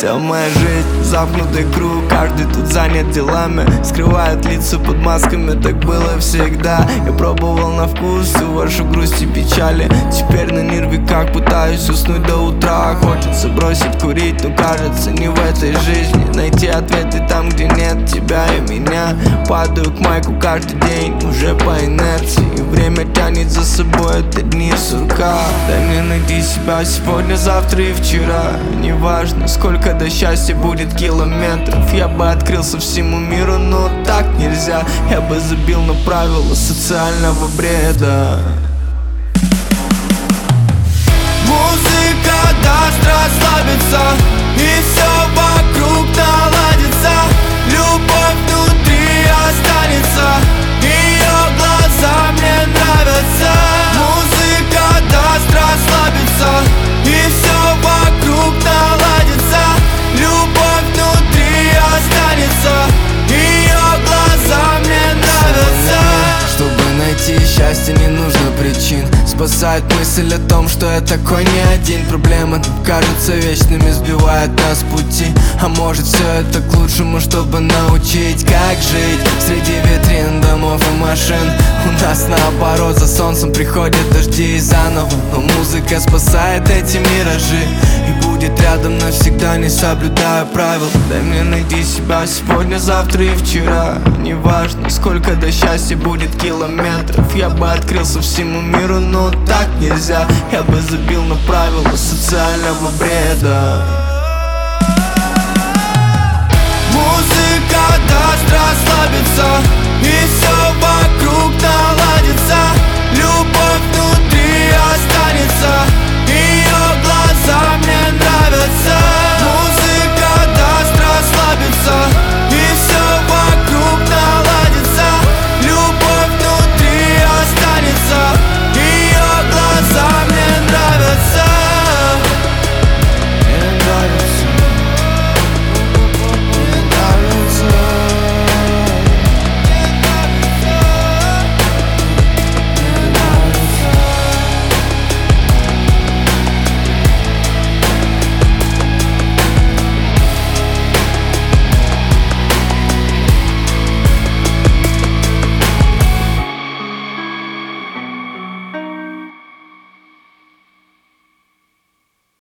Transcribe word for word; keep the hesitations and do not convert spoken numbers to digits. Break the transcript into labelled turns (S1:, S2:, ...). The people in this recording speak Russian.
S1: Вся моя жизнь замкнутый круг, каждый тут занят делами, скрывают лица под масками, так было всегда. Я пробовал на вкус всю вашу грусть и печали, теперь на нервиках пытаюсь уснуть до утра. Хочется бросить курить, но кажется не в этой жизни. Найти ответы там, где нет тебя и меня. Падаю к майку каждый день, уже по инерции. Время тянет за собой, это дни сурка. Дай мне найти себя сегодня, завтра и вчера. Неважно, сколько до счастья будет километров. Я бы открылся всему миру, но так нельзя. Я бы забил на правила социального бреда. Музыка даст расслабиться, и все вокруг наладится. Любовь внутри останется, ее глаза мне нравятся. Музыка даст расслабиться, и все вокруг наладится. Любовь внутри останется, ее глаза мне нравятся. Чтобы найти счастье, не нужно причин. Спасает мысль о том, что я такой не один. Проблемы кажутся вечными, сбивают нас с пути. А может все это к лучшему, чтобы научить, как жить среди витрин, домов и машин. У нас наоборот, за солнцем приходят дожди и заново. Но музыка спасает эти миражи и будет рядом навсегда, не соблюдая правил. Дай мне найти себя сегодня, завтра и вчера. Неважно, сколько до счастья будет километров. Я бы открылся всему миру, но так нельзя. Я бы забил на правила социального бреда. Музыка